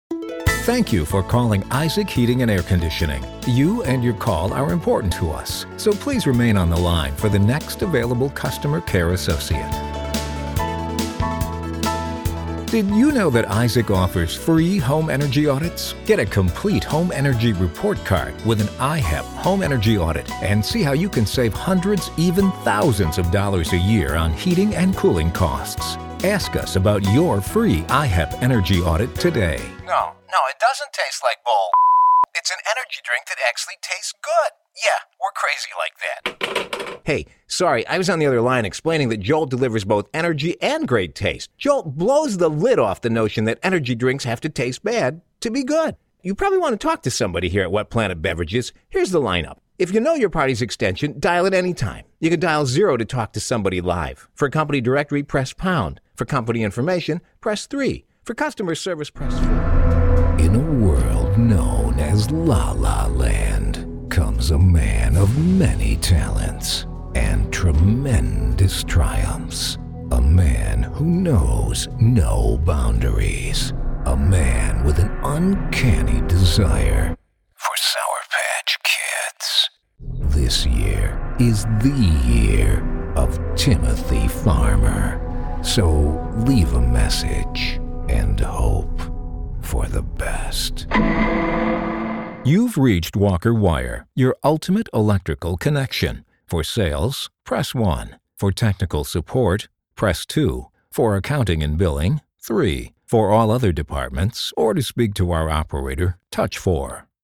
Thank you for calling Isaac Heating and Air Conditioning. You and your call are important to us, so please remain on the line for the next available customer care associate. Did you know that Isaac offers free home energy audits? Get a complete home energy report card with an IHEP home energy audit and see how you can save hundreds, even thousands of dollars a year on heating and cooling costs. Ask us about your free IHEP energy audit today. No, it doesn't taste like bull. It's an energy drink that actually tastes good. Yeah, we're crazy like that. Hey, sorry, I was on the other line explaining that Jolt delivers both energy and great taste. Jolt blows the lid off the notion that energy drinks have to taste bad to be good. You probably want to talk to somebody here at Wet Planet Beverages. Here's the lineup. If you know your party's extension, dial it anytime. You can dial 0 to talk to somebody live. For company directory, press pound. For company information, press 3. For customer service, press 4. In a world known as La La Land comes a man of many talents and tremendous triumphs. A man who knows no boundaries. A man with an uncanny desire for Sour Patch Kids. This year is the year of Timothy Farmer. So leave a message and hope for the best. You've reached Walker Wire, your ultimate electrical connection. For sales, press 1. For technical support, press 2. For accounting and billing, 3. For all other departments, or to speak to our operator, touch 4.